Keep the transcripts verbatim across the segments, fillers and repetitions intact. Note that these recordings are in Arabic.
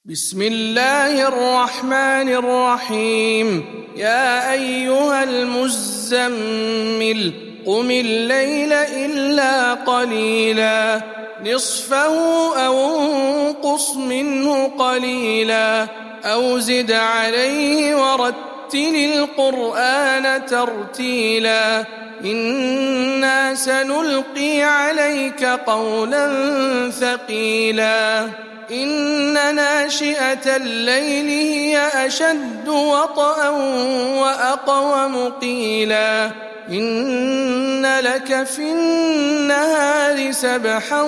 بسم الله الرحمن الرحيم. يا أيها المزمل قم الليل إلا قليلا نصفه أو انقص منه قليلا أو زد عليه ورتل القرآن ترتيلا إنا سنلقي عليك قولا ثقيلا إن ناشئة الليل هي أشد وطئا وأقوم قيلا إن لك في النهار سبحا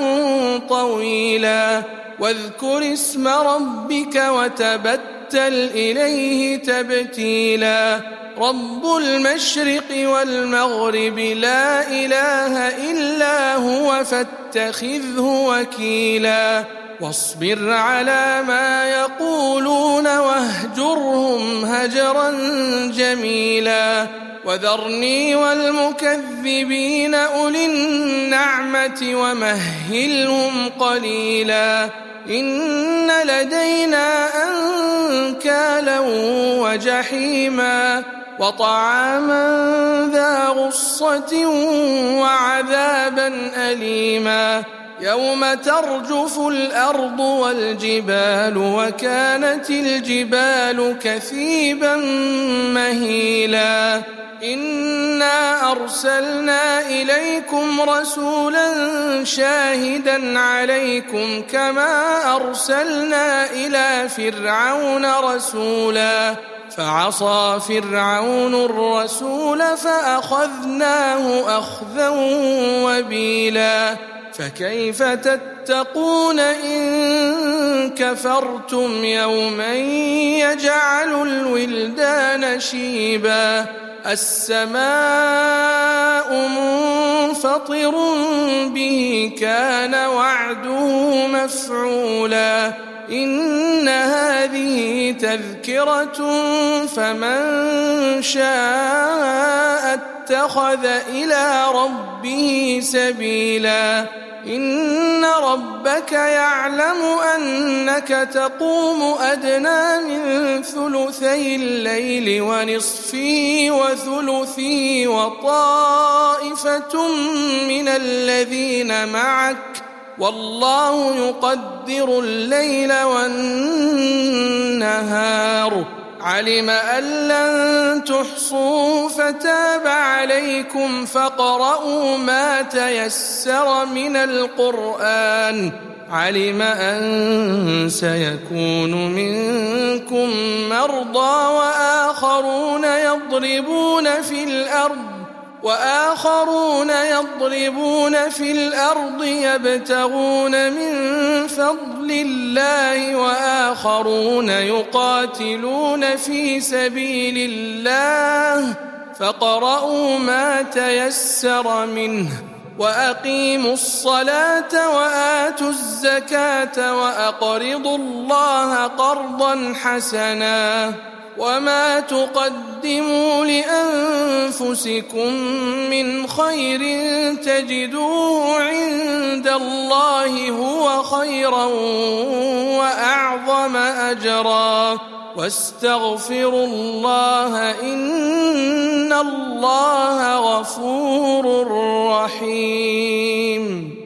طويلا واذكر اسم ربك وتبتل إليه تبتيلا رب المشرق والمغرب لا إله إلا هو فاتخذه وكيلا واصبر على ما يقولون واهجرهم هجرا جميلا وذرني والمكذبين أولي النعمة ومهلهم قليلا إن لدينا أنكالا وجحيما وطعاما ذا غصة وعذابا أليما يوم ترجف الأرض والجبال وكانت الجبال كثيبا مهيلا إنا أرسلنا إليكم رسولا شاهدا عليكم كما أرسلنا إلى فرعون رسولا فعصى فرعون الرسول فأخذناه أخذا وبيلا فكيف تتقون إن كفرتم يوما يجعل الولدان شيبا السماء منفطر به كان وعده مفعولا إن هذه تذكرة فمن شاء اتخذ إلى ربه سبيلا إن ربك يعلم أنك تقوم أدنى من ثلثي الليل ونصفه وثلثه وطائفة من الذين معك والله يقدر الليل والنهار علم أن لن تحصوا فتاب عليكم فاقرؤوا ما تيسر من القرآن علم أن سيكون منكم مرضى وآخرون يضربون في الأرض وآخرون يضربون في الأرض يبتغون من فضل الله وآخرون يقاتلون في سبيل الله فاقرؤوا ما تيسر منه وأقيموا الصلاة وآتوا الزكاة وأقرضوا الله قرضا حسنا وما تقدموا لأنفسكم من خير تجدوه عند الله هو خيرا وأعظم أجرا واستغفروا الله إن الله غفور رحيم.